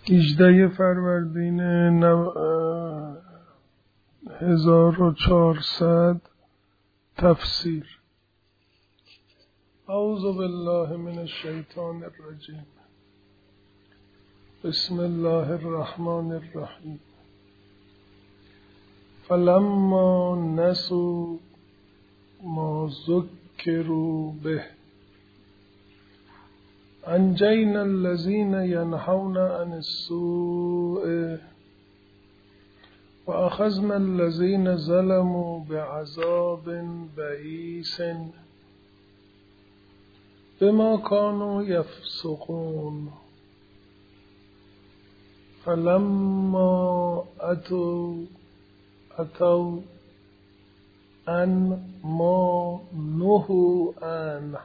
18 فروردین 1400 تفسیر. اعوذ بالله من الشیطان الرجیم. بسم الله الرحمن الرحیم. فلما نسوا ما ذکروا به انجینا الذین ینهون عن السوء و اخذنا الذین ظلموا بعذاب بئیس بما كانوا یفسقون. فلما اتوا عن ما نهوا عنه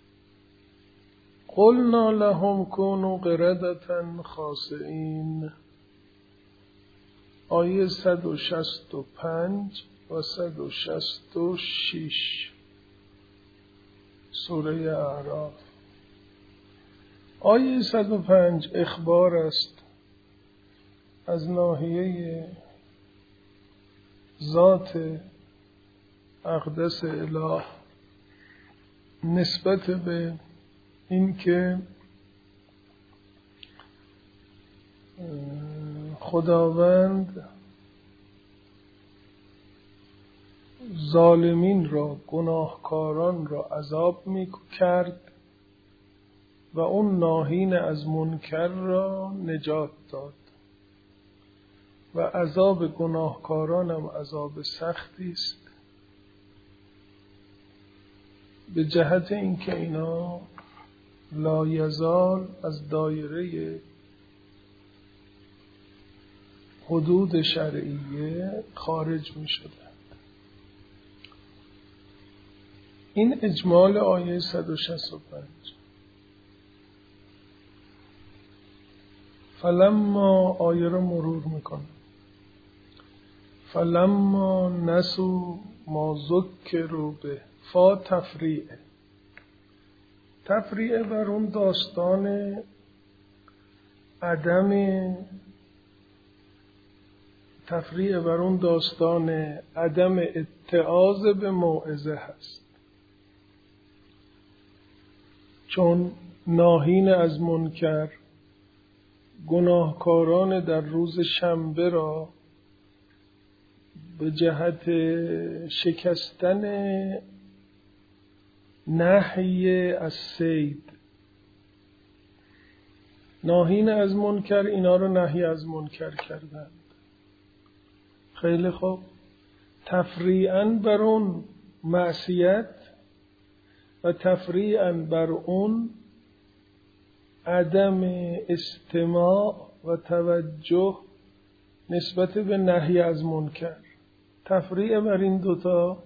قلنا لهم كونوا قردة خاسئین. آیه 165 و 166 سوره اعراف. آیه 105 اخبار است از ناحیه ذات اقدس اله نسبت به این که خداوند ظالمین را، گناهکاران را عذاب می کرد و اون ناهین از منکر را نجات داد و عذاب گناهکاران هم عذاب سختی است، به جهت اینکه اینا لا یزال از دایره حدود شرعیه خارج می شدند. این اجمال آیه 165. فلما آیه رو مرور میکنه. فلما نسوا ما ذکروا به. فا تفریعه بر اون داستان عدم اتعاظ به موعظه هست، چون ناهین از منکر گناهکاران در روز شنبه را به جهت شکستن نهی از صید، ناهین از منکر اینا رو نهی از منکر کردند. خیلی خوب، تفریعاً بر اون معصیت و تفریعاً بر اون عدم استماع و توجه نسبت به نهی از منکر. تفریع بر این دوتا.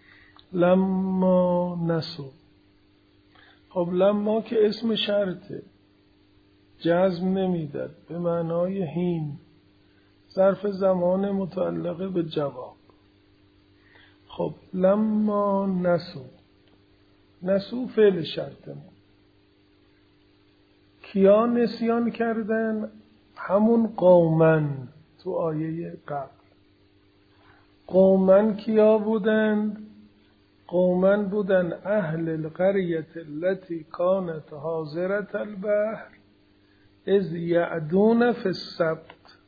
لما نسوا. خب لما که اسم شرطه، جزم نمیداد، به معنای هین، ظرف زمان متعلقه به جواب. خب لما نسوا فعل شرطه. کیا نسیان کردن؟ همون قومن تو آیه قبل. قومن کیا بودند؟ قومن بودن اهل القریة التي كانت حاضرة البحر اذ یعدون فی السبت.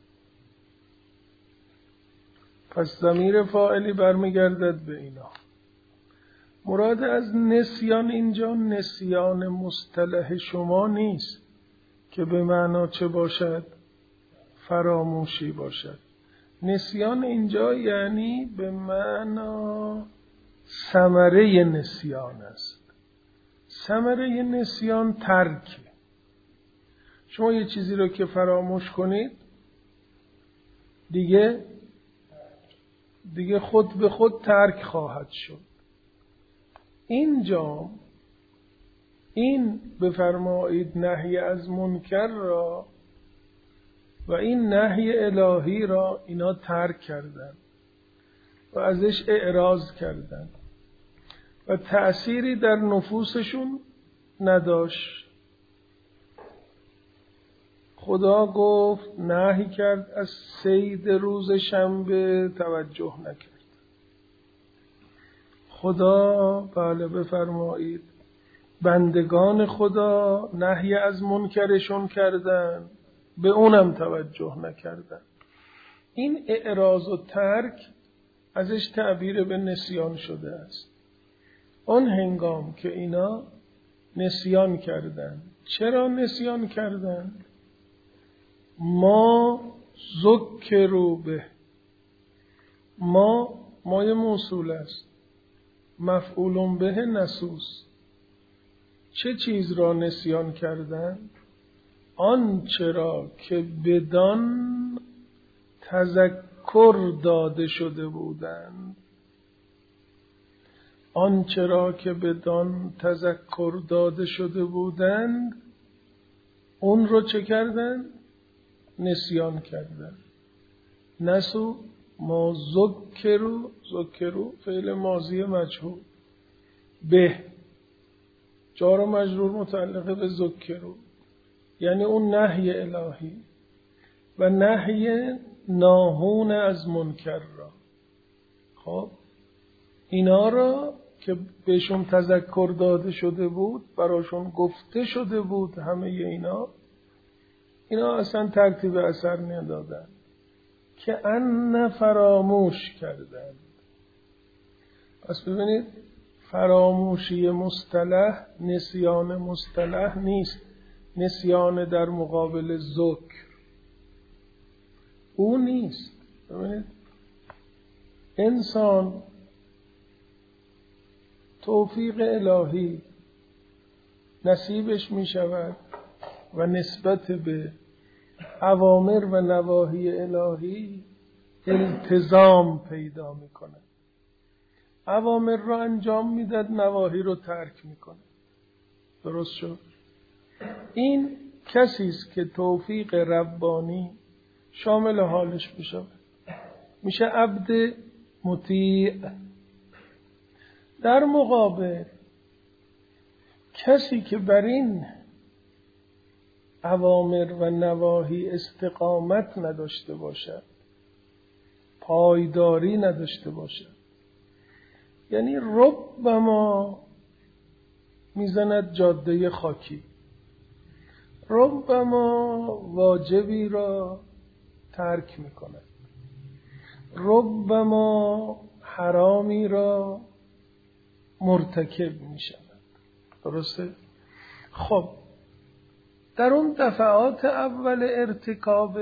پس ضمیر فاعلی برمیگردد به اینا. مراد از نسیان اینجا نسیان مصطلح شما نیست که به معنا چه باشد؟ فراموشی باشد. نسیان اینجا یعنی به معنا ثمره نسیان است. ثمره نسیان ترک. شما یه چیزی رو که فراموش کنید دیگه خود به خود ترک خواهد شد. اینجا این بفرمایید نهی از منکر را و این نهی الهی را اینا ترک کردن و ازش اعراض کردن و تأثیری در نفوسشون نداشت. خدا گفت نهی کرد از صید روز شنبه، توجه نکرد. خدا بله بفرمایید بندگان خدا نهی از منکرشون کردن، به اونم توجه نکردن. این اعراض و ترک ازش تعبیر به نسیان شده است. اون هنگام که اینا نسیان کردن. چرا نسیان کردن؟ ما ذکروا به، مای موصول است، مفعول به نسوس. چه چیز را نسیان کردن؟ آنچه را که بدان تذکر داده شده بودند. آنچه را که بدان تذکر داده شده بودند اون رو چه کردن؟ نسیان کردن. نسو ما ذکروا فعل ماضی مجهول، به جار و مجرور متعلقه به ذکروا، یعنی اون نهی الهی و نهی ناهون از منکر را. خب اینا را که بهشون تذکر داده شده بود، براشون گفته شده بود، همه اینا اصلا ترتیب اثر ندادن، که ان فراموش کردن. پس ببینید فراموشی مصطلح نسیان مصطلح نیست. نسیان در مقابل ذکر او نیست. ببینید انسان توفیق الهی نصیبش می شود و نسبت به اوامر و نواهی الهی التزام پیدا می کند. اوامر رو انجام میداد، نواهی رو ترک می کند. درست شد؟ این کسی است که توفیق ربانی شامل حالش بشه، میشه عبد مطیع. در مقابل کسی که بر این اوامر و نواهی استقامت نداشته باشد، پایداری نداشته باشد، یعنی ربما میزند جاده خاکی، ربما واجبی را ترک میکند، ربما حرامی را مرتکب میشود. درسته؟ خب در اون دفعات اول ارتکاب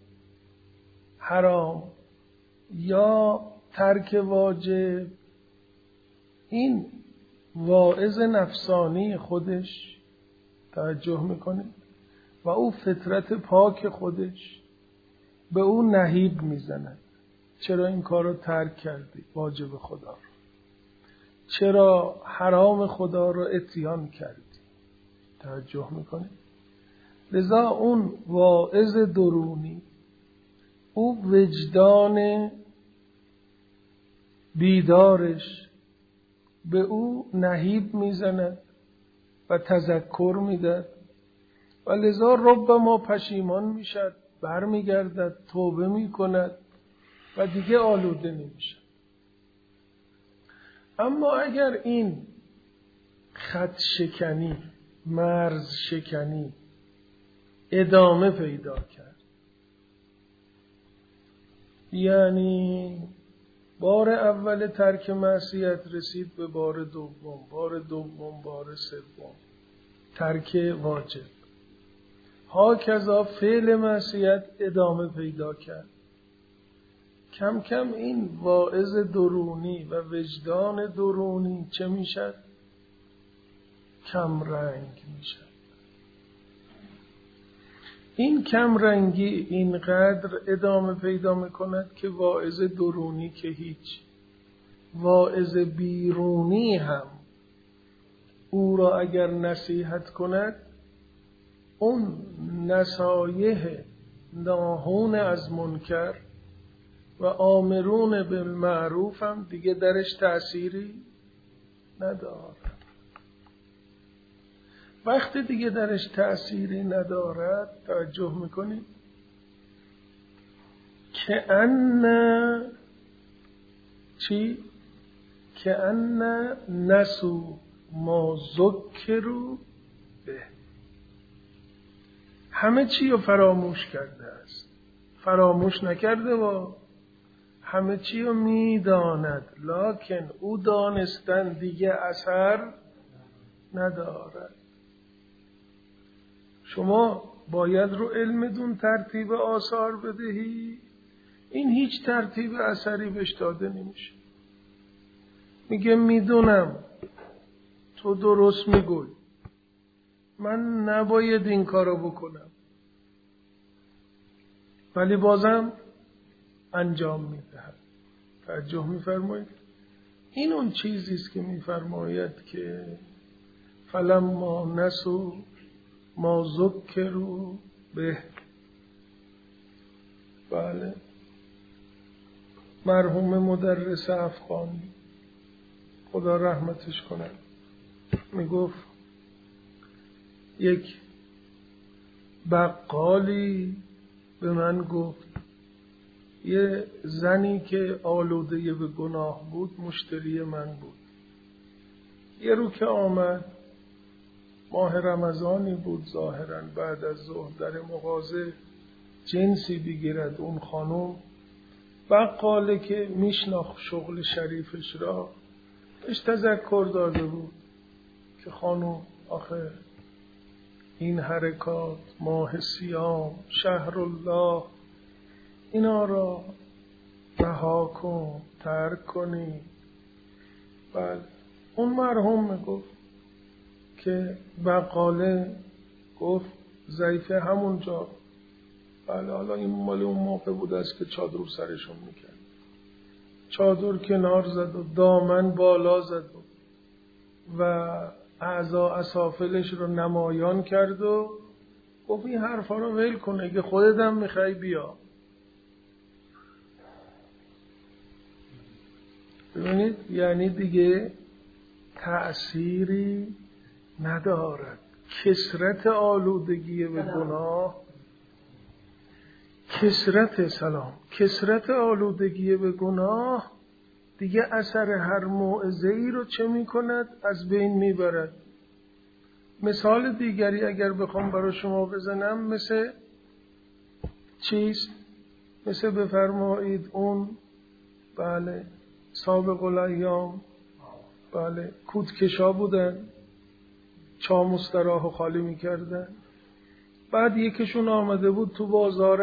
حرام یا ترک واجب، این واعظ نفسانی خودش توجه میکنه و او فطرت پاک خودش به او نهیب میزند. چرا این کار رو ترک کردی؟ واجب خدا رو. چرا حرام خدا رو اتیان کردی؟ توجه میکنه. لذا اون واعظ درونی، او وجدان بیدارش به او نهیب میزند و تذکر میدهد و لذا ربما پشیمان میشد، برمیگردد، توبه میکند و دیگه آلوده نمیشد. اما اگر این خط شکنی، مرز شکنی ادامه پیدا کرد، یعنی بار اول ترک معصیت رسید به بار دوم، بار سوم ترک واجب، هاکذا فعل معصیت ادامه پیدا کرد، کم کم این واعظ درونی و وجدان درونی چه میشد؟ کم رنگ میشد. این کم رنگی اینقدر ادامه پیدا میکند که واعظ درونی که هیچ، واعظ بیرونی هم او را اگر نصیحت کند، اون نصایح ناهون از منکر و آمرون بالمعروف هم دیگه درش تأثیری ندارد. وقتی دیگه درش تأثیری ندارد، توجه میکنید که ان نسو ما ذکروا به، همه چی رو فراموش کرده است. فراموش نکرده و همه چی رو میداند، لکن او دانستن دیگه اثر ندارد. شما باید رو علمتون ترتیب آثار بدهی، این هیچ ترتیب اثری بهش داده نمیشه. میگه میدونم تو درست میگوی، من نباید این کارو بکنم، ولی بازم انجام میدهم. توجه میفرمایید؟ این اون چیزی است که میفرماید که فلما نسوا ما ذکروا به. بله، مرحوم مدرس افغانی خدا رحمتش کنه میگفت یک بقالی به من گفت یه زنی که آلوده به گناه بود مشتری من بود. یه رو که آمد، ماه رمضانی بود ظاهرا، بعد از ظهر در مغازه جنسی بگیرد اون خانم، بقاله که میشناخت شغل شریفش را بهش تذکر داده بود که خانم آخه این حرکات، ماه صیام، شهر الله، اینا را رها کن، ترک کنی. بله، اون مرحوم میگفت که بقاله گفت ضعیفه همونجا. بله، حالا این مال اون موقع بود است که چادر رو سرشون میکرد، چادر کنار زد و دامن بالا زد و اعضا اسافلش رو نمایان کرد و گفت این حرفا رو ول کنه که خودت هم میخوای بیا. ببینید، یعنی دیگه تأثیری ندارد. کثرت آلودگی به گناه، کثرت آلودگی به گناه دیگه اثر هر موعظه‌ای رو چه میکند؟ از بین میبرد. مثال دیگری اگر بخوام برای شما بزنم، مثل مثل بفرمایید اون، بله، سابق الایام، بله، کودکشا بودن، چا مستراح خالی میکردن. بعد یکیشون آمده بود تو بازار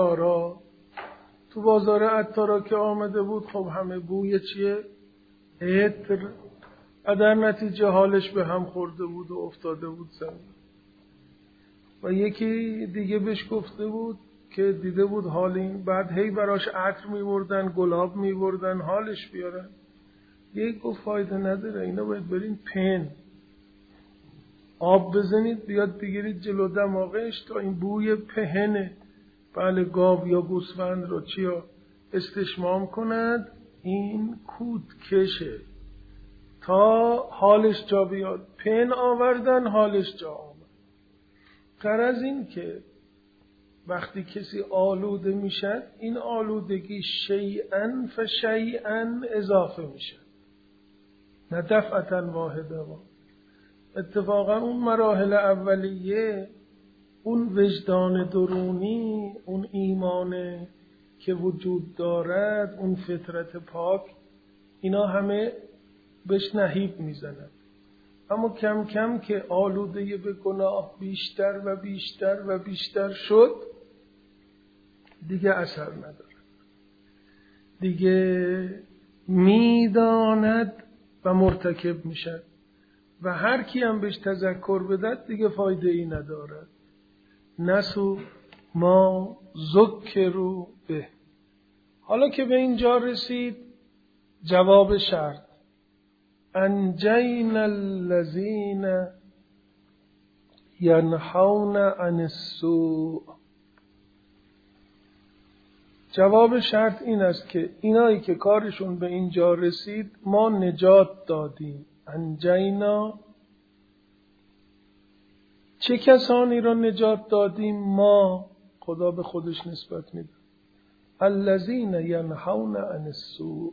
عطارا که آمده بود، خب همه بوی چیه؟ عطر. در نتیجه حالش به هم خورده بود و افتاده بود زمین. و یکی دیگه بهش گفته بود که دیده بود حال این، بعد هی براش عطر می‌بردن، گلاب می‌بردن حالش بیارن. یک گفت فایده نداره، اینا باید برین پن آب بزنید بیاد بگیرید جلو دماغش تا این بوی پهن، بله، گاو یا گوسفند رو چیا استشمام کند، این کودکشه، تا حالش جا بیاد. پن آوردن، حالش جا آمد. غرض این که وقتی کسی آلوده میشد، این آلودگی شیئن فشیئن اضافه میشه، نه دفعتا واحده. اتفاقا اون مراحل اولیه، اون وجدان درونی، اون ایمان که وجود دارد، اون فطرت پاک، اینا همه بهش نهیب میزنن. اما کم کم که آلوده به گناه بیشتر و بیشتر و بیشتر شد، دیگه اثر نداره. دیگه میداند و مرتکب میشد و هر کی هم بهش تذکر بدهد دیگه فایده ای ندارد. نسوا ما ذکروا به. حالا که به اینجا رسید، جواب شرط: انجینا الذین ینهون عن السوء. جواب شرط این است که اینایی که کارشون به اینجا رسید ما نجات دادیم. انجینا چه کسانی را نجات دادیم؟ ما، خدا به خودش نسبت میده، الذین ینهون عن السوء،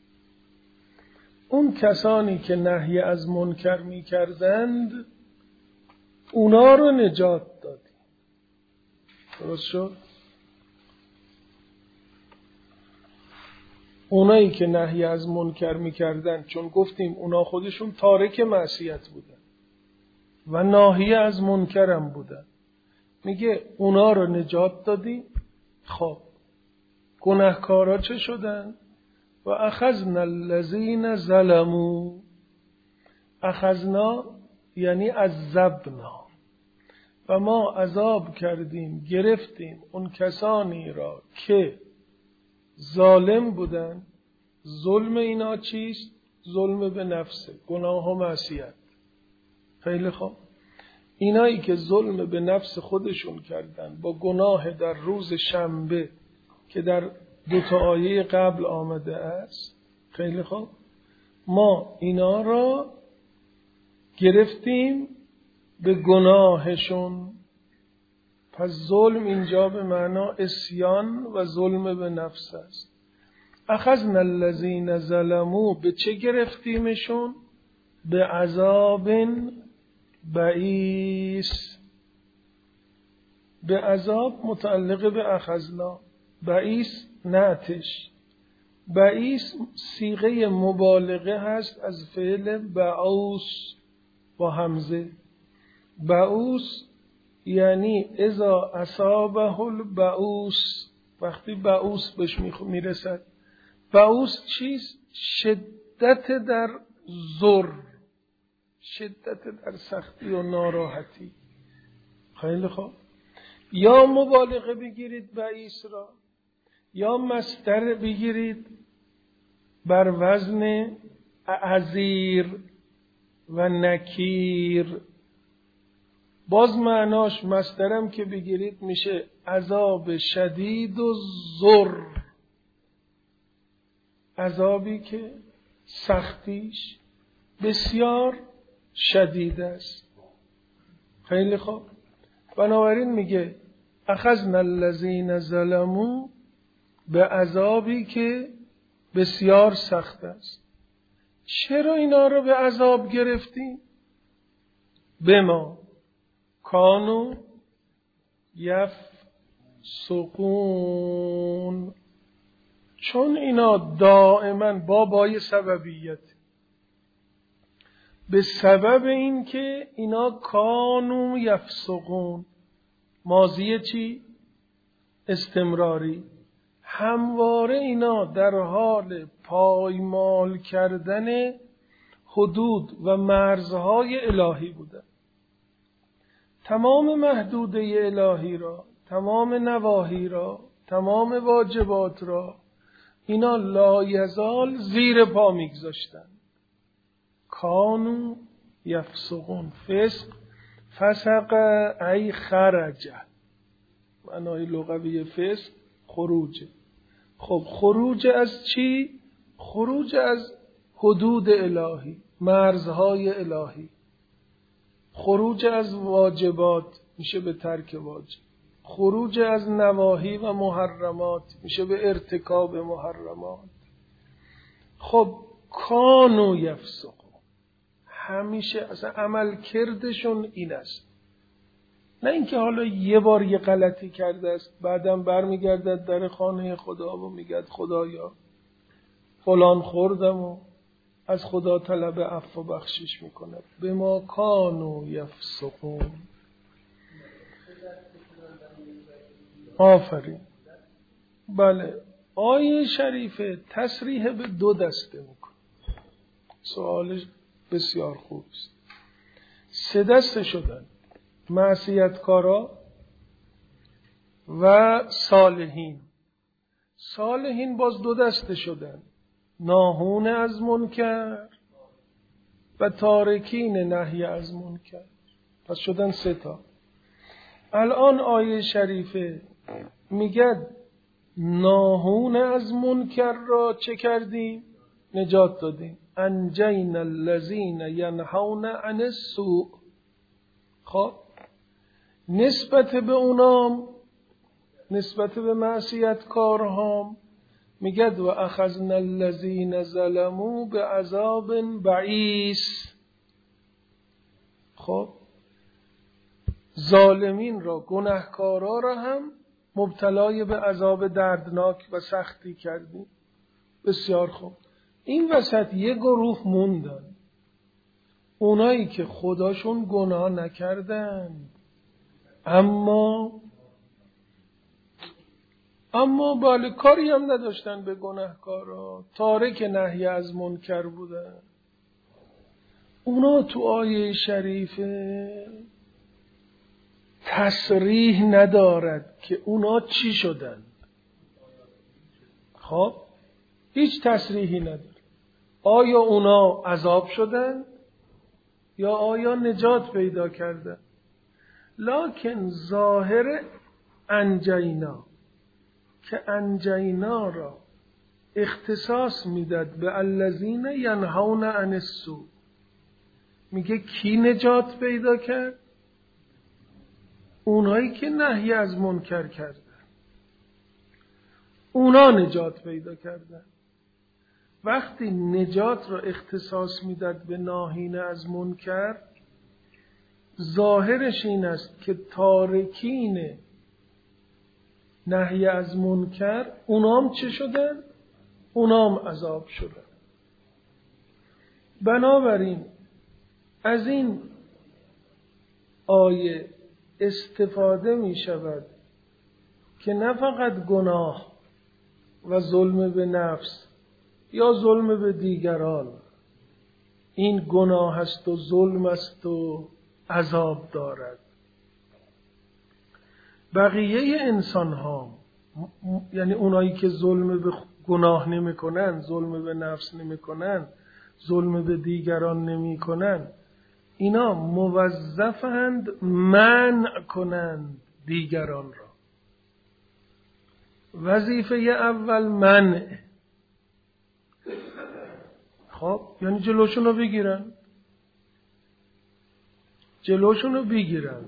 اون کسانی که نهی از منکر میکردند اونا رو نجات دادیم. درست شد؟ اونایی که نهی از منکر میکردن، چون گفتیم اونا خودشون تارک معصیت بودن و ناهی از منکرم بودن، میگه اونا رو نجات دادیم. خب گناهکارا چه شدن؟ و اخذنا الذین ظلموا، اخذنا یعنی عذبنا، و ما عذاب کردیم، گرفتیم اون کسانی را که ظالم بودن. ظلم اینا چیست؟ ظلم به نفسه، گناه و معصیت. خیلی خوب، اینایی که ظلم به نفس خودشون کردن با گناه در روز شنبه که در 2 آیه قبل آمده است، خیلی خوب، ما اینا را گرفتیم به گناهشون. پس ظلم اینجا به معنا عصیان و ظلم به نفس است. اخذنا الذین ظلموا، به چه گرفتیمشون؟ به عذاب بئیس. به عذاب متعلق به اخذنا، بئیس نعتش. بئیس صیغه مبالغه هست از فعل بعوس با همزه. بعوس یعنی اذا اصابه البعوس، وقتی بعوس بهش میرسد. بعوس چیست؟ شدت در ضر، شدت در سختی و ناراحتی. خیلی خوب، یا مبالغه بگیرید بعیس را، یا مصدر بگیرید بر وزن عزیر و نکیر. باز معناش مصدرم که بگیرید میشه عذاب شدید و ضر، عذابی که سختیش بسیار شدید است. خیلی خوب، بنابراین میگه اخذنا الذین ظلموا، به عذابی که بسیار سخت است. چرا اینا رو به عذاب گرفتیم؟ بما کانوا یفسقون، چون اینا دائما بابای سببیت، به سبب این که اینا کانوا یفسقون، ماضی چی؟ استمراری، همواره اینا در حال پایمال کردن حدود و مرزهای الهی بودن. تمام محدوده الهی را، تمام نواهی را، تمام واجبات را اینا لایزال زیر پا میگذاشتن. کانوا یفسقون، فسق، فسق ای خرج، معنای لغوی فسق خروج. خب خروج از چی؟ خروج از حدود الهی، مرزهای الهی. خروج از واجبات میشه به ترک واجب، خروج از نواهی و محرمات میشه به ارتکاب محرمات. خب کانوا یفسقون، همیشه اصلا عمل کردشون این است، نه اینکه حالا یه بار یه غلطی کرده است بعدم برمیگردد در خانه خدا و میگه خدایا فلان خوردم و از خدا طلب عفو و بخشش میکنه. به ما کانوا یفسقون. آفرین. بله، آیه شریفه تصریح به 2 دسته میکنه. سوالش بسیار خوب است. 3 دسته شدن: معصیتکارا و صالحین. صالحین باز 2 دسته شدن: ناهون از منکر و تارکین نهی از منکر. پس شدن 3 تا. الان آیه شریفه میگه ناهون از منکر را چه کردیم؟ نجات دادیم. انجینا الذین ینهون عن السوء. خب نسبت به اونام، نسبت به معصیت کارهام میگد و اخذنا الذین ظلموا بعذاب بعیس. خب ظالمین را، گناهکارا را هم مبتلای به عذاب دردناک و سختی کردیم. بسیار خوب. این وسط یه گروه موندن، اونایی که خداشون گناه نکردن اما بله کاری هم نداشتن به گناهکارا، تارک نهی از منکر بودن. اونا تو آیه شریفه تصریح ندارد که اونا چی شدن. خب هیچ تصریحی نداره. آیا اونا عذاب شدن یا آیا نجات پیدا کردن؟ لکن ظاهر انجینا که انجینا را اختصاص میداد به الذین ینهون عن السوء. میگه کی نجات پیدا کرد؟ اونایی که نهی از منکر کردن، اونا نجات پیدا کردن. وقتی نجات را اختصاص میداد به ناهین از منکر، ظاهرش این است که تارکین نهی از منکر اونام چه شدن؟ اونام عذاب شدن. بنابراین از این آیه استفاده می شود که نه فقط گناه و ظلم به نفس یا ظلم به دیگران این گناه است و ظلم است و عذاب دارد. بقیه انسان ها، یعنی اونایی که ظلم به گناه نمی کنن، ظلم به نفس نمی کنن، ظلم به دیگران نمی کنن، اینا موظفند منع کنند دیگران را. وظیفه اول منع. خب یعنی جلوشون رو بگیرن.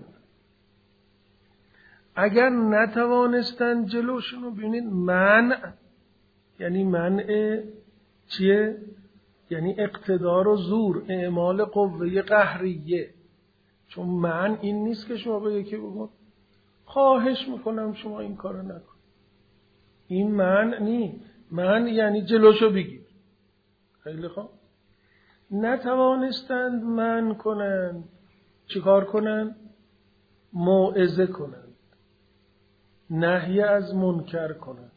اگر نتوانستن جلوشون رو ببینید، منع یعنی منع چیه؟ یعنی اقتدار و زور، اعمال قوه قهریه. چون منع این نیست که شما به یکی بگو خواهش میکنم شما این کارو نکن. این منع نیست. منع یعنی جلوشو بگیر. خیلی خوب. نتوانستند منع کنند، چیکار کنند؟ موعظه کنند، نهی از منکر کنند.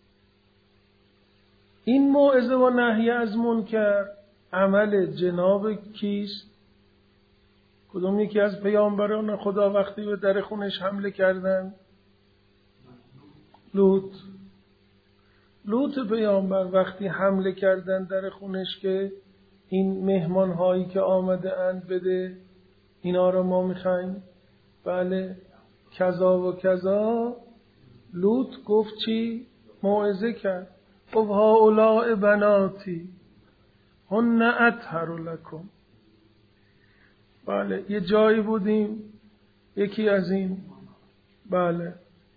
این موعظه و نهی از منکر عمل جناب کیست؟ کدوم یکی از پیامبران خدا وقتی به در خونش حمله کردند؟ لوط پیامبر وقتی حمله کردند در خونش که این مهمان هایی که آمده اند بده، اینا رو ما میخوایم، بله کذا و کذا. لوط گفت چی؟ موعظه کرد. گفت هؤلاء بناتی هن اطهر لکم. بله یه جایی بودیم یکی از این بله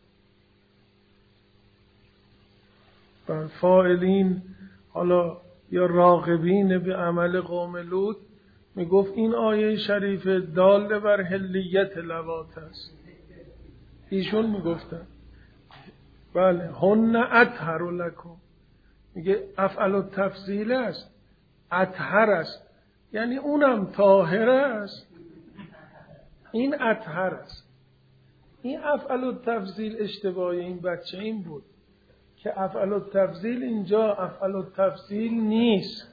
فاعلین حالا یا راغبین به عمل قوم لوط میگفت این آیه شریف دال بر حلیت لواط است. ایشون میگفتن بله هن اطهر لکم، میگه افعل التفضیل است، اطهر است، یعنی اونم طاهر است، این اطهر است. این افعل التفضیل اشتباه این بچه این بود که افعل التفضیل اینجا افعل التفضیل نیست،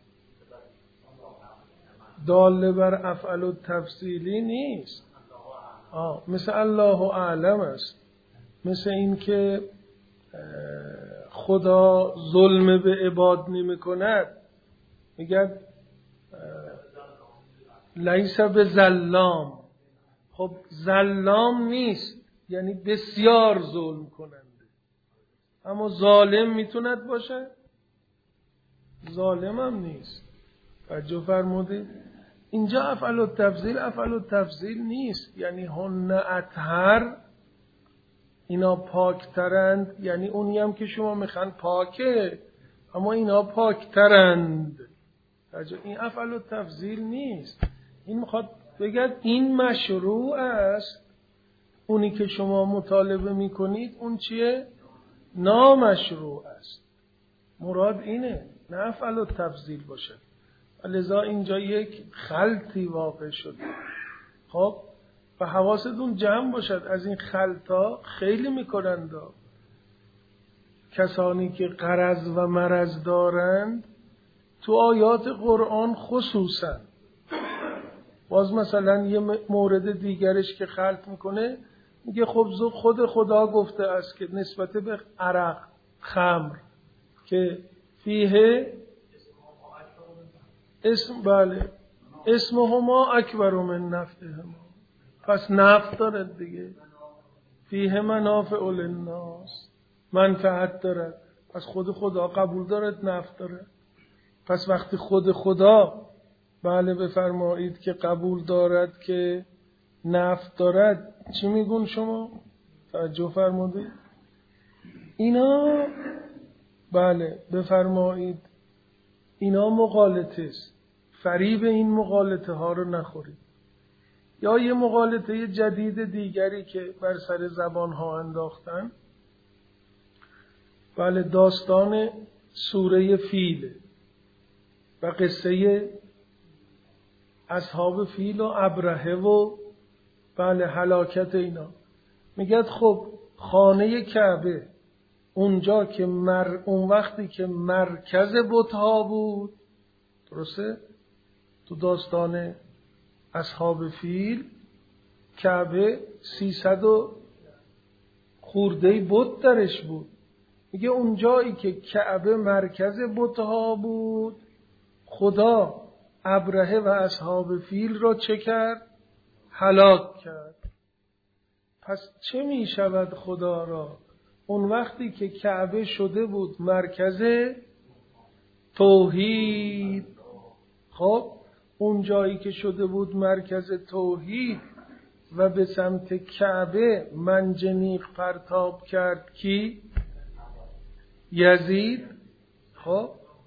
دال بر افعل التفضیلی نیست. مثل الله اعلم است، مثل این که خدا ظلم به عباد نمی کند، میگه لیس به ظلام. خب ظلام نیست یعنی بسیار ظلم کننده، اما ظالم میتوند باشه؟ ظالم هم نیست. توجه فرمودید؟ اینجا افعل التفضیل نیست، یعنی هن اطهر، اینا پاکترند، یعنی اونی هم که شما میخوان پاکه اما اینا پاکترند. این افعل التفضیل نیست، این میخواد بگه این مشروع است، اونی که شما مطالبه میکنید اون چیه؟ نامشروع است. مراد اینه، نه افعل التفضیل باشه. لذا اینجا یک خلطی واقع شد. خب و حواستون جمع باشد، از این خلطا خیلی میکنند. کسانی که غرض و مرض دارند تو آیات قرآن خصوصا، باز مثلا یه مورد دیگرش که خلط میکنه میگه خب خود خدا گفته است که نسبت به عرق، خمر که فیه اسمهما اکبر من نفعهما، پس نفع دارد دیگه، فیه منافع للناس، منفعت دارد، پس خود خدا قبول دارد نفع دارد. پس وقتی خود خدا بفرمایید که قبول دارد که نفع دارد، چی میگون شما؟ توجه فرمودید؟ اینا بفرمایید اینا مغالطه است، فریب این مغالطه ها رو نخورید. یا یه مغالطه جدید دیگری که بر سر زبان ها انداختن، داستان سوره فیل و قصه اصحاب فیل و ابرهه و هلاکت اینا. میگه خب خانه کعبه اونجا که اون وقتی که مرکز بت‌ها بود، درسته؟ تو داستان اصحاب فیل کعبه 300 خورده بت درش بود. میگه اونجایی که کعبه مرکز بت‌ها بود، خدا ابرهه و اصحاب فیل را چه کرد؟ هلاک کرد. پس چه می شود خدا را اون وقتی که کعبه شده بود مرکز توحید؟ خب اون جایی که شده بود مرکز توحید و به سمت کعبه منجنیق پرتاب کرد کی؟ یزید. خب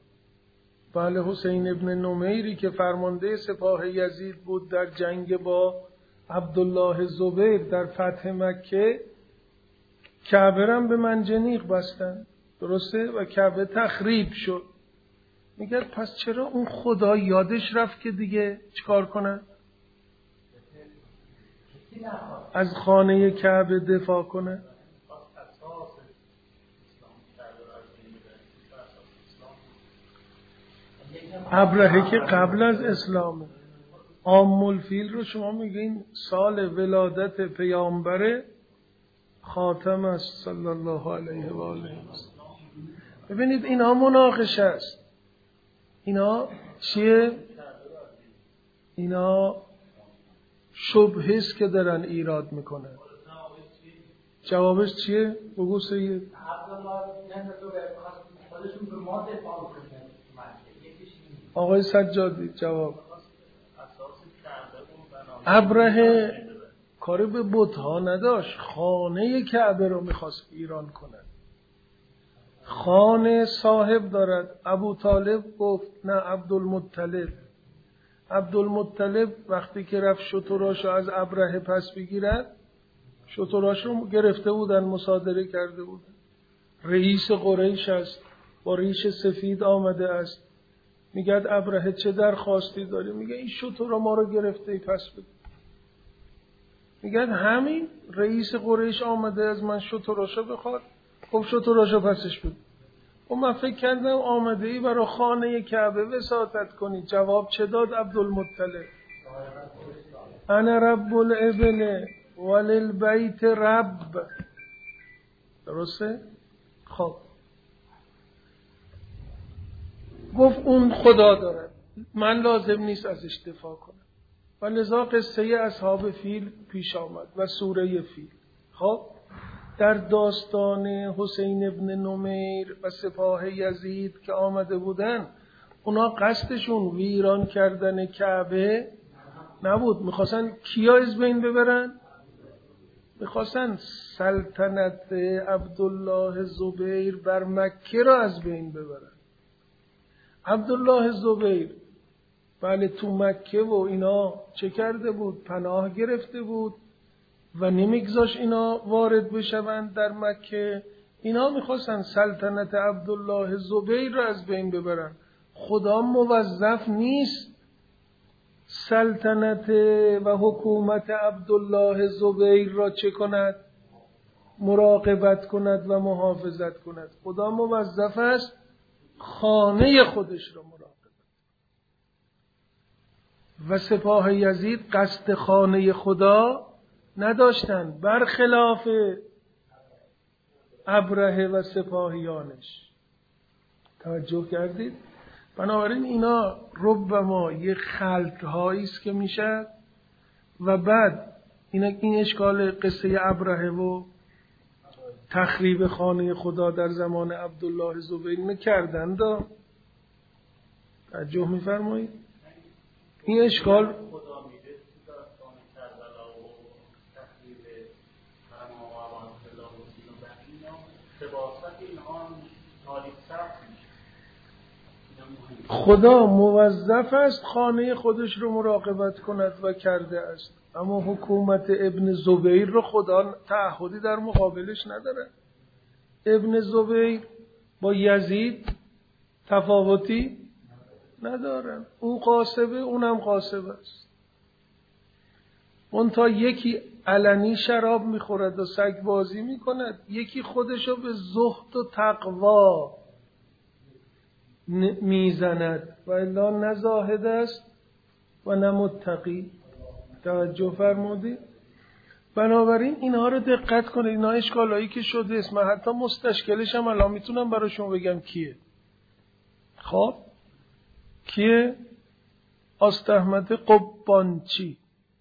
حسین ابن نمیری که فرمانده سپاه یزید بود در جنگ با عبدالله زبیر در فتح مکه، کعبه را به منجنیق بستن، درسته؟ و کعبه تخریب شد. میگه پس چرا اون خدا یادش رفت که دیگه چیکار کنه؟ از خانه کعبه دفاع کنه؟ ابرهه که قبل از اسلامه. عام الفیل رو شما میگین سال ولادت پیامبر خاتم است صلی الله علیه و آله. ببینید اینا مناقشه است. اینا چیه؟ اینا شبهه است که دارن ایراد میکنن. جوابش چیه؟ بگو سید. آقای سجادی جواب. ابرهه کاری به بت‌ها نداشت، خانه کعبه رو میخواست ایران کنه. خانه صاحب دارد. ابو طالب گفت نه، عبدالمطلب وقتی که رفت شتراشو از ابرهه پس بگیرد، شتراشو گرفته بودن، مصادره کرده بودن. رئیس قریش است، با ریش سفید آمده است. میگه ابرهه چه درخواستی داری؟ میگه این شترا ما رو گرفته، پس بده. میگه همین رئیس قریش آمده از من شتراشو بخواد، خب شتراشو پسش بده. و من فکر کردم آمده ای برای خانه کعبه وساطت کنی. جواب چه داد عبدالمطلب؟ انا رب الابل وللبیت رب. درسته؟ خب گفت اون خدا دارد، من لازم نیست ازش دفاع کنم. و لذا قصه اصحاب فیل پیش آمد و سوره فیل. خب در داستان حسین ابن نمیر و سپاه یزید که آمده بودن، اونا قصدشون ویران کردن کعبه نبود. میخواستن کیا از بین ببرن؟ میخواستن سلطنت عبدالله زبیر بر مکه را از بین ببرن. عبدالله زبیر بله تو مکه و اینا چه کرده بود؟ پناه گرفته بود و نمیگذاشت اینا وارد بشوند در مکه. اینا میخواستن سلطنت عبدالله زبیر را از بین ببرن. خدا موظف نیست سلطنت و حکومت عبدالله زبیر را چه کند؟ مراقبت کند و محافظت کند. خدا موظف است خانه خودش را مراقبت. و سپاه یزید قصد خانه خدا نداشتند، برخلاف ابرهه و سپاهیانش. توجه کردید؟ بنابراین اینا ربما یه خلط‌هایی است که میشه و بعد این اشکال قصه ابرهه و تخریب خانه خدا در زمان عبدالله زبیر میکردند. توجه میفرمایید؟ این اشکال خدا موظف است خانه خودش رو مراقبت کند و کرده است، اما حکومت ابن زبیر رو خدا تعهدی در مقابلش نداره. ابن زبیر با یزید تفاوتی ندارن. او قاسبه، اونم قاسب است. اون تا یکی علنی شراب میخورد و سگ بازی میکند، یکی خودشو به زهد و تقوا میزند و الا نه زاهد است و نه متقی. توجه فرمودید؟ بنابراین اینها رو دقت کنید. اینا اشکالایی که شده است. من حتی مستشکلش هم الان میتونم براشون بگم کیه. خب کیه؟ آستحمد قبانچی،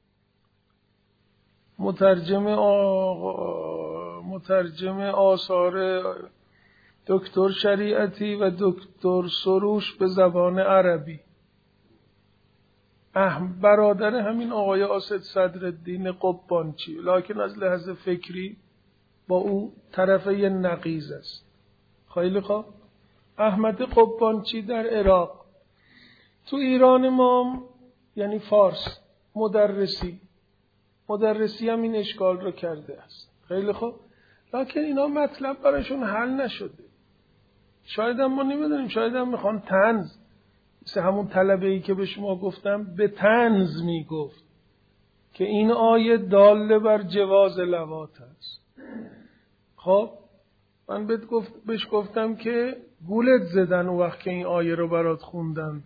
مترجم آثار دکتر شریعتی و دکتر سروش به زبان عربی، برادر همین آقای آسد صدرالدین قبانچی، لکن از لحاظ فکری با او طرفه نقیض است. خیلی خوب. احمد قبانچی در عراق، تو ایران ما یعنی فارس مدرسی هم این اشکال رو کرده است. خیلی خوب. لکن اینا مطلب براشون حل نشده. شاید هم ما نمیدونیم، شاید هم میخوان طنز، مثل همون طلبه‌ای که به شما گفتم به طنز میگفت که این آیه داله بر جواز لواط است. خب من بهش گفتم که گولت زدن اون وقت که این آیه رو برات خوندن.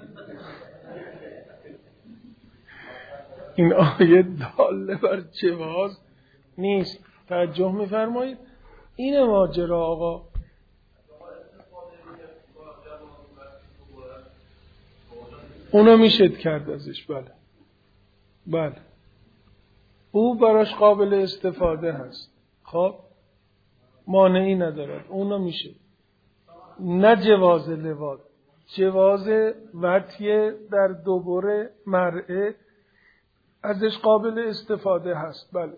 این آیه داله بر جواز نیست. توجه میفرمایید؟ این ماجرا آقا. اونو میشد کرد ازش. بله او براش قابل استفاده هست. خب مانعی ندارد. اونو میشه. نه جواز لواط، جواز وطی در دوباره مرعه ازش قابل استفاده هست. بله.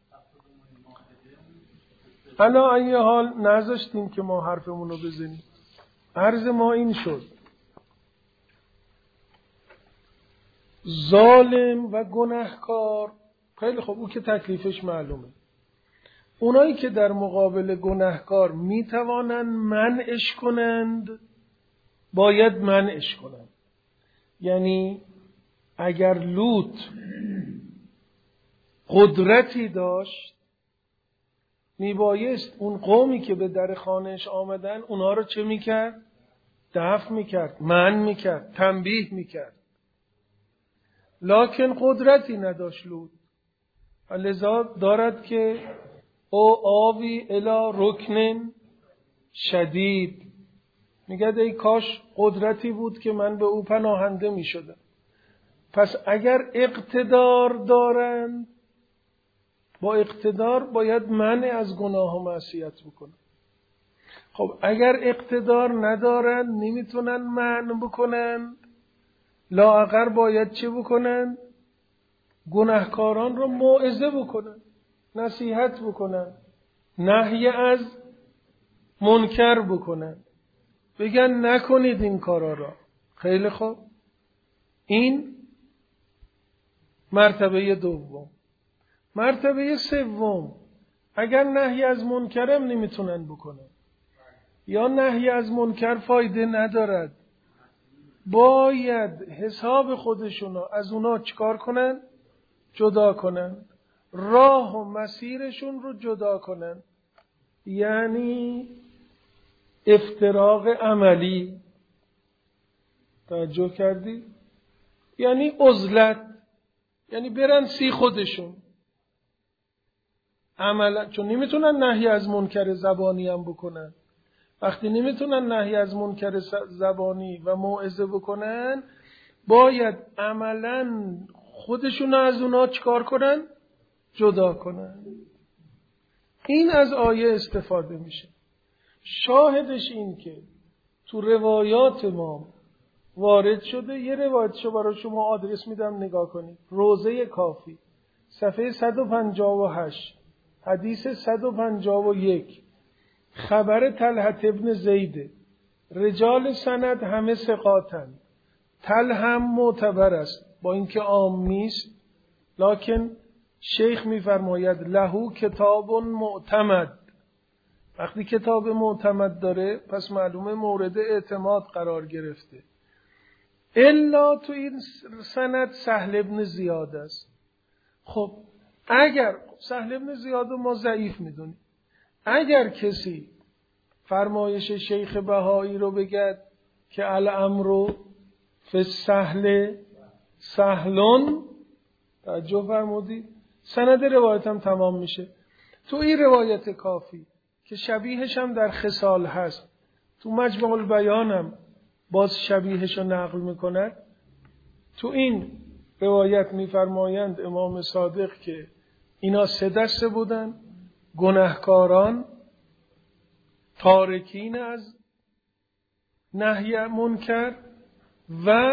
حالا این حال نذاشتیم که ما حرفمون رو بزنیم. عرض ما این شد: ظالم و گناهکار، خیلی خب او که تکلیفش معلومه. اونایی که در مقابل گناهکار میتوانند منعش کنند باید منعش کنند. یعنی اگر لوط قدرتی داشت میبایست اون قومی که به در خانهش آمدن اونها رو چه میکرد؟ دفع میکرد، منع میکرد، تنبیه میکرد. لکن قدرتی نداشت لوط، لذا دارد که او آوی الی رکن شدید، میگه ای کاش قدرتی بود که من به او پناهنده میشدم. پس اگر اقتدار دارند، با اقتدار باید منع از گناه و معصیت بکنن. خب اگر اقتدار ندارن، نمیتونن منع بکنن، لااقل باید چه بکنن؟ گناهکاران رو موعظه بکنن، نصیحت بکنن، نهی از منکر بکنن، بگن نکنید این کارا را. خیلی خوب، این مرتبه دوم. مرتبه سوم، اگر نهی از منکرم نمیتونن بکنن یا نهی از منکر فایده ندارد، باید حساب خودشونو از اونا چیکار کنن؟ جدا کنن، راه و مسیرشون رو جدا کنن. یعنی افتراق عملی. توجه کردی؟ یعنی عزلت، یعنی برن سی خودشون عملا، چون نمیتونن نهی از منکر زبانی هم بکنن. وقتی نمیتونن نهی از منکر زبانی و موعظه بکنن، باید عملا خودشون از اونا چیکار کنن؟ جدا کنن. این از آیه استفاده میشه. شاهدش این که تو روایات ما وارد شده. یه روایتشو برای شما آدرس میدم نگاه کنید. روضه کافی صفحه 158 حدیث 151. خبر طلحة ابن زید. رجال سند همه ثقاتند. طلحة هم معتبر است با اینکه عام نیست، لکن شیخ میفرماید لهو کتاب معتمد. وقتی کتاب معتمد داره پس معلومه مورد اعتماد قرار گرفته. الا تو این سند سهل ابن زیاد است. خب اگر سهل ابن زیاد رو ما ضعیف میدونیم، اگر کسی فرمایش شیخ بهایی رو بگد که الامر فی السهل سهلون، توجه فرمودید، سند روایت هم تمام میشه. تو این روایت کافی که شبیهش هم در خصال هست، تو مجمع البیان هم باز شبیهش رو نقل میکند. تو این روایت میفرمایند امام صادق که اینا 3 دسته بودن: گناهکاران، تارکین از نهی منکر و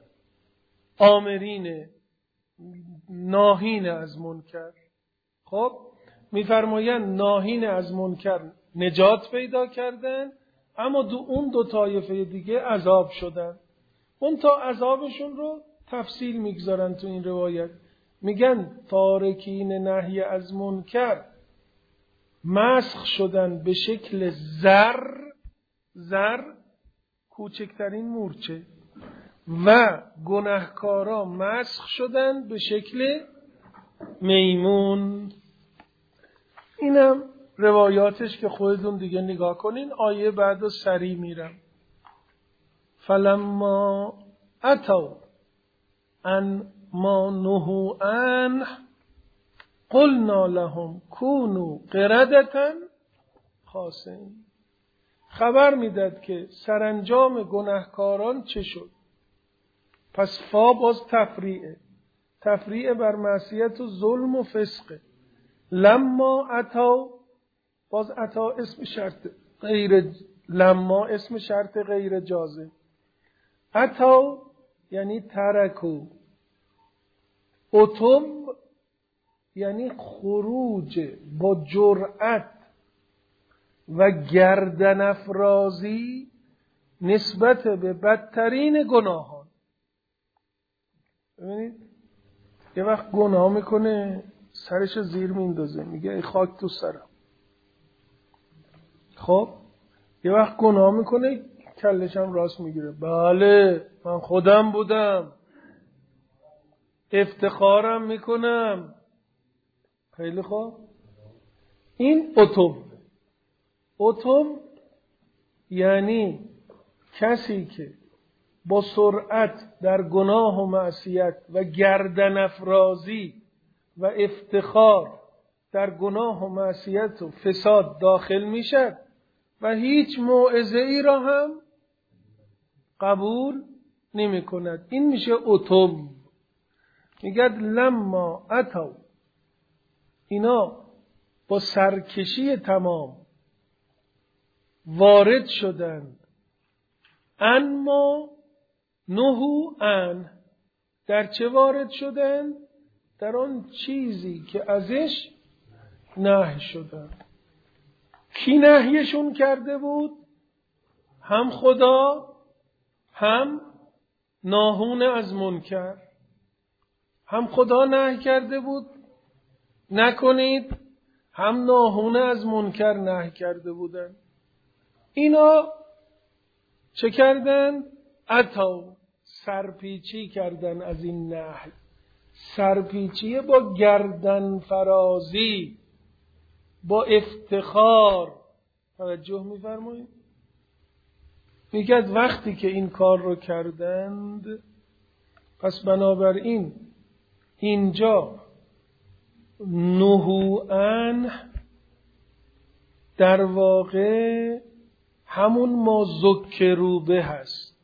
آمرین ناهین از منکر. خب میفرمایند ناهین از منکر نجات پیدا کردن، اما اون 2 طایفه دیگه عذاب شدن. اون تا عذابشون رو تفصیل میگذارن تو این روایت. میگن تارکین نهی از منکر مسخ شدن به شکل زر کوچکترین مورچه، و گناهکارا مسخ شدن به شکل میمون. اینم روایاتش که خودتون دیگه نگاه کنین. آیه بعدو سریع میرم. فلما اتوا ان ما نهوا عنه قلنا لهم كونوا قردة خاسئین. خبر میداد که سرانجام گناهکاران چه شد. پس فا باز تفریعه بر معصیت و ظلم و فسق. لما اتا، باز اتا اسم شرط غیر، لما اسم شرط غیر جازم. اتا یعنی ترکو، اتم یعنی خروج با جرأت و گردن افرازی نسبت به بدترین گناهان. ببینید یه وقت گناه میکنه سرش زیر میندازه، میگه ای خاک تو سرم. خب یه وقت گناه میکنه کلشم راست میگیره، بله من خودم بودم، افتخارم میکنم. خیلی خوب. این اتم یعنی کسی که با سرعت در گناه و معصیت و گردن افرازی و افتخار در گناه و معصیت و فساد داخل میشد و هیچ موعظه ای را هم قبول نمی کند. این میشه اتم. میگه لما اتوا، اینا با سرکشی تمام وارد شدند. اما نهو عن، در چه وارد شدند؟ در آن چیزی که ازش نهی شدند. کی نهیشون کرده بود؟ هم خدا، هم ناهون از منکر. هم خدا نهی کرده بود نکنید، هم ناهون از منکر نهی کرده بودند. اینا چه کردن؟ عطا، سرپیچی کردن از این نهی. سرپیچی با گردن فرازی، با افتخار. توجه می‌فرمایید؟ میگه وقتی که این کار رو کردند، پس بنابراین اینجا نهوعن در واقع همون ما ذکروا به هست.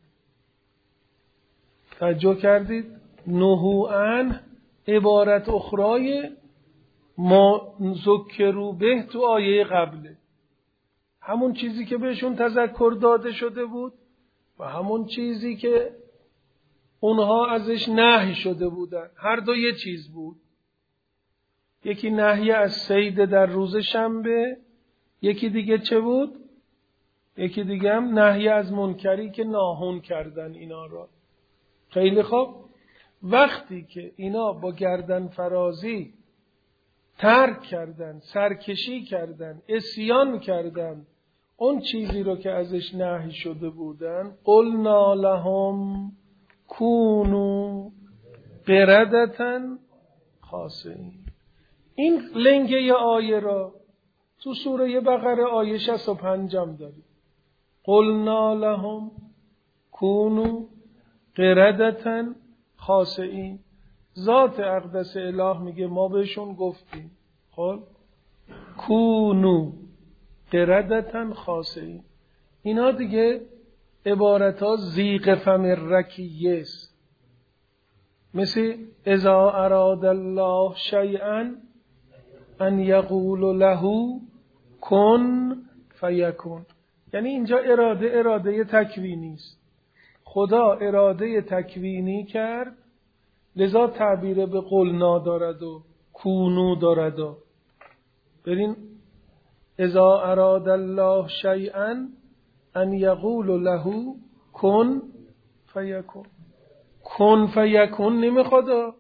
توجه کردید؟ نهوعن عبارت اخرای ما ذکروا به تو آیه قبله. همون چیزی که بهشون تذکر داده شده بود و همون چیزی که اونها ازش نهی شده بودن. هر دو یه چیز بود. یکی نهی از صید در روز شنبه، یکی دیگه چه بود؟ یکی دیگه هم نهی از منکری که ناهون کردن اینا را. خیلی خوب. وقتی که اینا با گردن فرازی ترک کردن، سرکشی کردن، عصیان کردن اون چیزی رو که ازش نهی شده بودن، قلنا لهم کونوا قردة خاسئین. این لنگه آیه را تو سوره بقره آیه 65 داریم. قلنا لهم کونوا قردة خاسئین. ذات اقدس اله میگه ما بهشون گفتیم خب کونوا قردة خاسئین. اینا دیگه عبارت ها زیغ فم رکیه است. مثل اذا اراد الله شیئا ان یقول له کن فیکون. یعنی اینجا اراده تکوینی است. خدا اراده تکوینی کرد، لذا تعبیر به قلنا دارد و کونو دارد. برین اذا اراد الله شیئا ان یقول له کن فیکون. کن فیکون نمیخواد.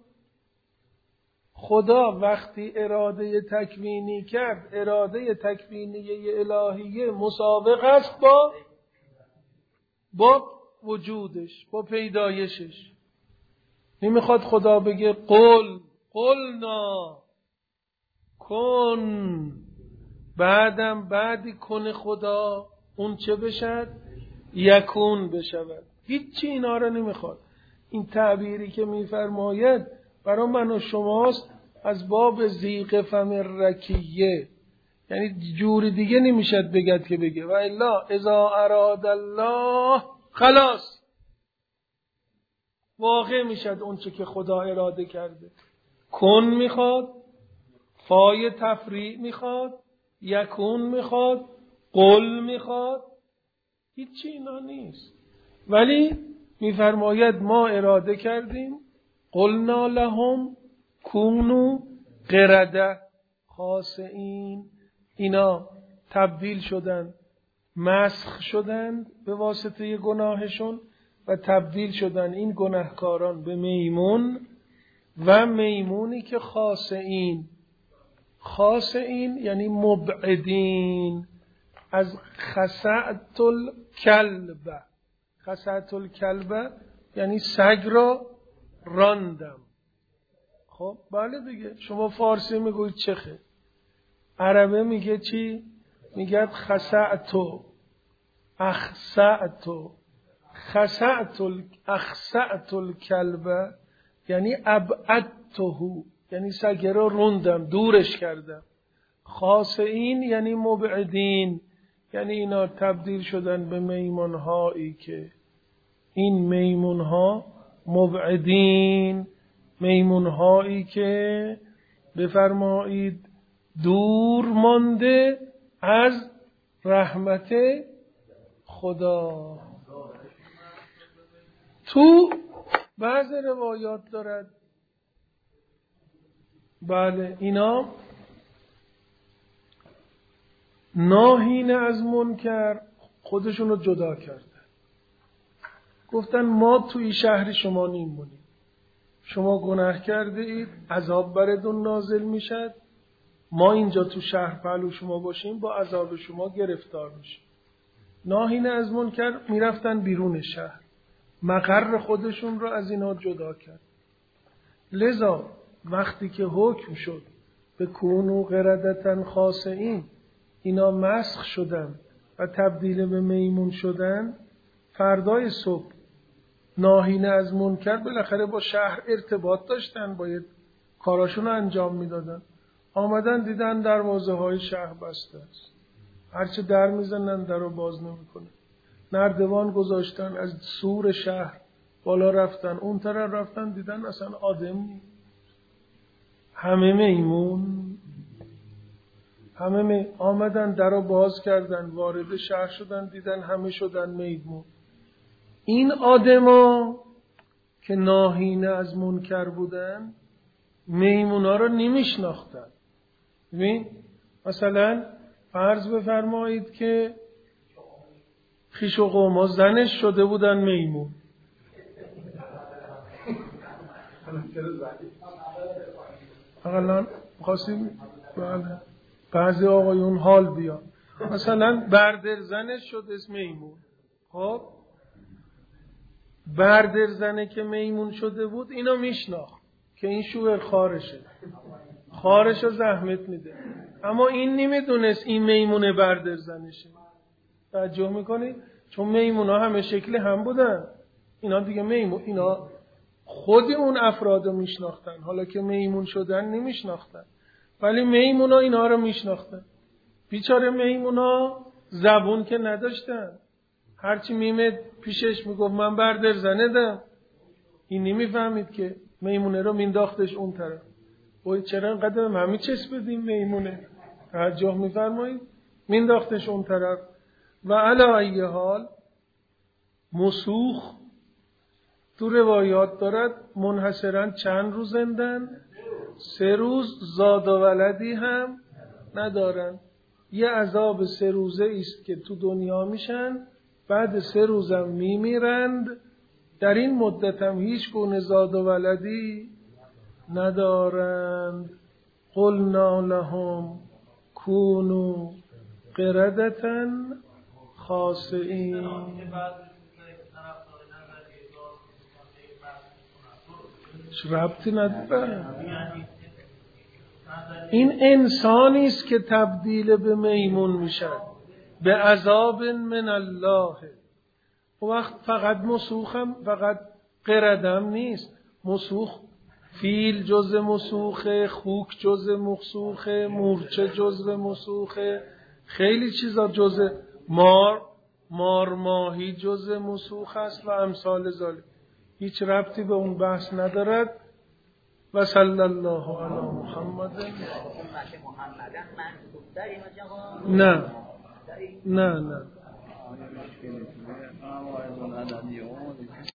خدا وقتی اراده تکوینی کرد، اراده تکوینی الهیه مسابق است با وجودش، با پیدایشش. نمیخواد خدا بگه قلنا کن، بعدی کن خدا اون چه بشد؟ یکون بشود. هیچی اینا رو نمیخواد. این تعبیری که میفرماید برای من و شماست از باب زیغ فم رکیه. یعنی جوری دیگه نمیشد بگد که بگه و الا اذا اراد الله خلاص واقع میشد اون چه که خدا اراده کرده. کن میخواد، فای تفریع میخواد، یکون میخواد، قل میخواد. هیچی اینا نیست. ولی میفرماید ما اراده کردیم قلنا لهم کونوا قردة خاسئین. اینا تبدیل شدن، مسخ شدن به واسطه گناهشون و تبدیل شدن این گناهکاران به میمون و میمونی که خاسئین یعنی مبعدین از خسعت الکلب. خسعت الکلب یعنی سگ را راندم. خب بله دیگه، شما فارسی میگوید چخه، عربه میگه چی؟ میگه خسعتو، اخسعتو. اخسعت الکلب یعنی ابعدته، یعنی سگ را روندم، دورش کردم. خاسئین یعنی مبعدین، یعنی اینا تبدیل شدن به میمونهایی که این میمونها مبعدین، میمونهایی که بفرمایید دور مانده از رحمت خدا. تو بعض روایات دارد بله اینا ناهین از منکر خودشون رو جدا کردن، گفتن ما توی شهر شما نیمونیم، شما گناه کرده اید، عذاب براتون نازل میشد، ما اینجا تو شهر پهلو شما باشیم با عذاب شما گرفتار میشیم. ناهین از منکر میرفتن بیرون شهر، مقر خودشون رو از اینا جدا کرد. لذا وقتی که حکم شد به کونو قردتن خاسئین، اینا مسخ شدن و تبدیل به میمون شدن، فردای صبح ناهین از منکر بالاخره با شهر ارتباط داشتن، باید کاراشون رو انجام میدادن، آمدن دیدن دروازه های شهر بسته است، هرچه در میزنن در رو باز نمیکنه. نردبان گذاشتن، از سور شهر بالا رفتن، اون طرف رفتن دیدن اصلا آدم نیست، همه میمون. آمدن در رو باز کردن، وارد شهر شدن دیدن همه شدن میمون. این آدما که ناهین از منکر بودن میمونا رو نمیشناختن. ببین مثلا فرض بفرمایید که خویش و قوما زنش شده بودن میمون، اقلا خواستیم بعضی آقایون حال بیان، مثلا بردر زنش شد اسم میمون. خب بردر زنه که میمون شده بود اینو میشناخت که این شوهر خارش رو زحمت میده، اما این نمیدونست این میمونه بردر زنشه. توجه میکنی؟ چون میمونا همه شکل هم بودن، اینا دیگه اینا خود اون افراد رو میشناختن، حالا که میمون شدن نمیشناختن، ولی میمونا اینا رو میشناختن. بیچاره میمونا زبون که نداشتن، هرچی میمد پیشش میگفت من بردر زنه، این نمیفهمید که میمونه رو مینداختش اون طرف. وای چرا انقدر همه چسبیدیم میمونه؟ توجه میفرمایید؟ مینداختش اون طرف. و علی ای حال مسوخ تو روایات دارد منحصرا چند روز زندن، 3 روز زاد و ولدی هم ندارن. یه عذاب 3 روزه است که تو دنیا میشن، بعد 3 روزم میمیرند، در این مدت هم هیچ گونه زاد و ولدی ندارند. قلنا لهم کونوا قردة خاسئین. ربطی نداره، این انسانی است که تبدیل به میمون میشن به عذاب من الله. وقت فقط مسوخم فقط قردم نیست، مسوخ فیل جزء مسوخه، خوک جزء مسوخه، مورچه جزء مسوخه، خیلی چیزا جزء، مار ماهی جزء مسوخ است و امثال ذالک. هیچ ربطی به اون بحث ندارد. و صلی الله علی محمد. نه